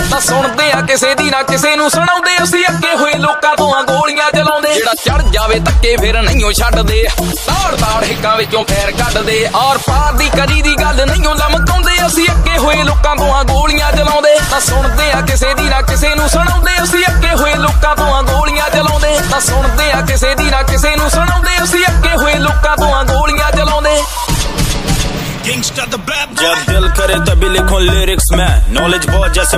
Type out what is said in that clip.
ਤਾਂ ਸੁਣਦੇ ਆ ਕਿਸੇ ਦੀ ਨਾ ਕਿਸੇ ਨੂੰ ਸੁਣਾਉਂਦੇ। ਅਸੀਂ ਅੱਗੇ ਹੋਏ ਲੋਕਾਂ ਤੋਂ ਆ ਗੋਲੀਆਂ ਚਲਾਉਂਦੇ। ਜਿਹੜਾ ਚੜ ਜਾਵੇ ਧੱਕੇ ਫਿਰ ਨਹੀਂਓ ਛੱਡਦੇ। ਤਾੜ ਤਾੜ ਹਿੱਕਾਂ ਵਿੱਚੋਂ ਫੇਰ ਕੱਢਦੇ। ਔਰ ਪਾਰ ਦੀ ਕਰੀ ਦੀ ਗੱਲ ਨਹੀਂਓ ਲਮਕਾਉਂਦੇ। ਅਸੀਂ ਅੱਗੇ ਹੋਏ ਲੋਕਾਂ ਤੋਂ ਆ ਗੋਲੀਆਂ ਚਲਾਉਂਦੇ। ਤਾਂ ਸੁਣਦੇ ਆ ਕਿਸੇ ਦੀ ਨਾ ਕਿਸੇ ਨੂੰ ਸੁਣਾਉਂਦੇ। ਅਸੀਂ ਅੱਗੇ ਹੋਏ ਲੋਕਾਂ ਤੋਂ ਆ ਗੋਲੀਆਂ ਚਲਾਉਂਦੇ। ਤਾਂ ਸੁਣਦੇ ਆ ਕਿਸੇ ਦੀ ਨਾ ਕਿਸੇ ਨੂੰ ਸੁਣਾਉਂਦੇ। ਅਸੀਂ ਅੱਗੇ ਹੋਏ ਲੋਕਾਂ ਤੋਂ ਆ ਗੋਲੀਆਂ ਚਲਾਉਂਦੇ। जब दिल करे तभी लिखूं लिरिक्स में, नॉलेज बहुत जैसे